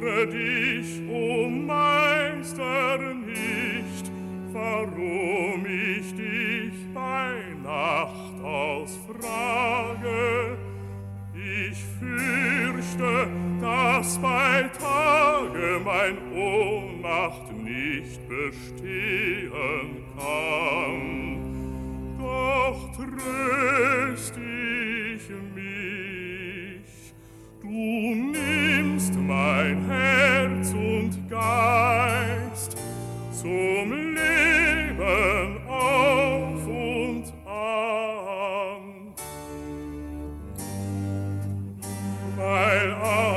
wundre dich, o Meister, nicht, warum ich dich bei Nacht ausfrage. Ich fürchte, dass bei Tage mein Ohnmacht nicht bestehen kann. Doch tröst ich mich, du nimmst mein Herz und Geist zum Leben auf und an, weil